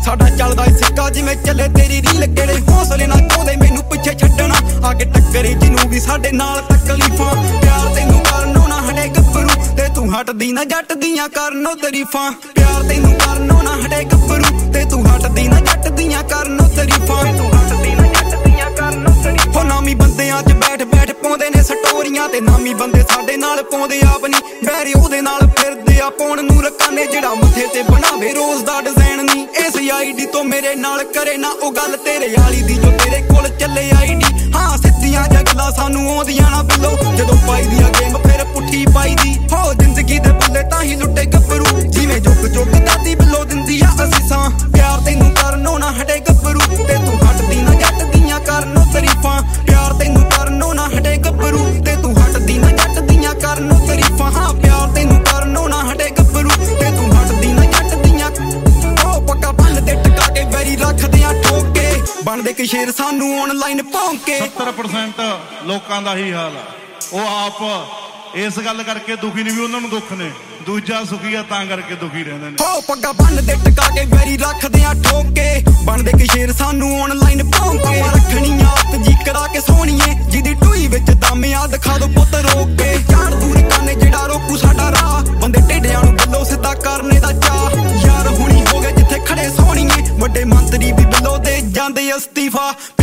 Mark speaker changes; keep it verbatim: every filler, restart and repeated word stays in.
Speaker 1: ਸਾਡਾ ਚੱਲਦਾ ਸਿੱਕਾ ਜਿਵੇਂ ਚੱਲੇ ਤੇਰੀ ਰੀਲ ਕਿਹੜੇ ਹੌਸਲੇ ਨਾਲ ਚਾਹੁੰਦੇ ਮੈਨੂੰ ਪਿੱਛੇ ਛੱਡਣਾ ਆਗੇ ਟੱਕਰੇ ਜਿਹਨੂੰ ਵੀ ਸਾਡੇ ਨਾਲ ਤਕਲੀਫਾਂ ਪਿਆਰ ਤੈਨੂੰ ਕਰਨੋਂ ਨਾ ਹਟੇ ਗੱਭਰੂ ਤੇ ਤੂੰ ਹਟਦੀ ਨਾ ਜੱਟ ਦੀਆਂ ਕਰਨੋਂ ਤਾਰੀਫਾਂ ਪਿਆਰ ਤੈਨੂੰ ਕਰਨੋਂ ਨਾ ਹਟੇ ਗੱਭਰੂ ਤੇ ਤੂੰ ਹਟਦੀ ਨਾ ਜੱਟ ਦੀਆਂ ਕਰਨੋਂ ਤਾਰੀਫਾਂ ਤੂੰ ਹਟਦੀ ਨਾ ਜੱਟ ਦੀਆਂ ਕਰਨੋਂ ਤਾਰੀਫਾਂ ਹੋ ਨਾਮੀ ਬੰਦਿਆਂ 'ਚ ਬੈਠ ਬੈਠ ਪਾਉਂਦੇ ਨੇ ਸਟੋਰੀਆਂ ਤੇ ਨਾਮੀ ਬੰਦੇ ਸਾਡੇ ਨਾਲ ਪਾਉਂਦੇ ਆਪ ਨਹੀਂ ਵੈਰੀ ਉਹਦੇ ਨਾਲ ਫਿਰਦੇ ਆ ਪਾਉਣ ਨੂੰ ਰਕਾਨੇ ਜਿਹੜਾ ਮੱਥੇ ਤੇ ਬਣਾਵੇ ਰੋਜ਼ ਦਾ ਡਿਜ਼ਾਈਨ ਨਹੀਂ ਇਸ ਆਈਡੀ ਤੋਂ ਮੇਰੇ ਨਾਲ ਕਰੇ ਨਾ ਉਹ ਗੱਲ ਤੇਰੇ ਵਾਲੀ ਦੀ ਜੋ ਤੇਰੇ ਕੋਲ ਚੱਲੇ ਆਈਡੀ ਹਾਂ ਸਿੱਧੀਆਂ ਜਗਲਾਂ ਸਾਨੂੰ ਆਉਂਦੀਆਂ ਨਾ ਬਿੱਲੋ ਜਦੋਂ ਪਾਈ ਦੀ ਆ ਗੇਮ ਫਿਰ ਪੁੱਠੀ ਪਾਈ ਦੀ ਹੋ ਜ਼ਿੰਦਗੀ ਦੇ ਬੁੱਲੇ ਤਾਂ ਹੀ ਲੁੱਟੇ ਗੱਭਰੂ ਜਿਵੇਂ ਜੁਗ ਜੁਗ ਦਾਦੀ ਬਿੱਲੋ ਦਿੰਦੀ ਆ ਅਸੀਸਾਂ ਪਿਆਰ ਤੈਨੂੰ ਕਰਨੋਂ ਨਾ ਹਟੇ ਗੱਭਰੂ ਤੇ ਤੂੰ ਹਟਦੀ ਨਾ ਜੱਟ ਦੀਆਂ ਕਰਨੋਂ ਤਾਰੀਫਾਂ ਪਿਆਰ ਤੈਨੂੰ ਕਰਨੋਂ ਨਾ ਹਟੇ ਗੱਭਰੂ ਤੇ ਤੂੰ ਹਟਦੀ ਨਾ ਜੱਟ ਦੀਆਂ ਕਰਨੋਂ ਤਾਰੀਫਾਂ ਹਾਂ ਪਿਆਰ ਤੈਨੂੰ ਕਰਨੋਂ ਨਾ ਹਟੇ ਗੱਭਰੂ ਤੇ ਤੂੰ ਹਟਦੀ ਨਾ ਜੱਟ ਦੀਆਂ ਉਹ ਪੱਕਾ ਬੰਨ ਤੇ ਟਕਾ ਕੇ ਵੈਰੀ ਰੱਖਦੇ ਆ ਠੋਕ ਕੇ ਬਣਦੇ ਕਿ ਸ਼ੇਰ ਸਾਨੂੰ ਆਨਲਾਈਨ ਭੌਂਕੇ
Speaker 2: ਸੱਤਰ ਪਰਸੈਂਟ ਲੋਕਾਂ ਦਾ ਹੀ ਹਾਲ ਆ ਉਹ ਆਪ ਇਸ ਗੱਲ ਕਰਕੇ ਦੁਖੀ ਨਹੀਂ ਵੀ ਉਹਨਾਂ ਨੂੰ ਦੁੱਖ ਨੇ ਦੂਜਾ ਸੁਖੀ ਆ ਤਾਂ ਕਰਕੇ ਦੁਖੀ ਰਹਿੰਦੇ ਨੇ
Speaker 1: ਹੋ ਪੱਗਾ ਬੰਨ ਤੇ ਟਕਾ ਕੇ ਵੈਰੀ ਰੱਖਦੇ ਆ ਠੋਕ ਕੇ ਬਣਦੇ ਕਿ ਸ਼ੇਰ ਸਾਨੂੰ ਆਨਲਾਈਨ ਭੌਂਕੇ ਰੱਖਣੀ ਆਤ ਜੀ ਕਰਾ ਕੇ ਸੋਹਣੀਏ ਜਿਹਦੀ ਟੂਈ ਵਿੱਚ ਦਮ ਆ ਦਿਖਾ ਦੋ ਪੁੱਤ ਰੋਕ ਕੇ ਚਾਰ ਦੂਰ ਕਾਨੇ ਜਿਹੜਾ ਰੋਕੂ ਸਾਡਾ ਰਾਹ ਬੰਦੇ ਢੇਡਿਆਂ ਨੂੰ ਬਿੱਲੋ ਸਿੱਧਾ ਕਰਨੇ ਦਾ ਚਾਹ ਯਾਰ ਹੁਣੀ ਹੋ ਗਏ ਜਿੱਥੇ ਖੜੇ ਸੋਹਣੀਏ ਵੱਡੇ ਮੰਤਰੀ ਵੀ ਬਿੱਲੋ ਦੇ ਜਾਂਦੇ ਅਸਤੀਫਾ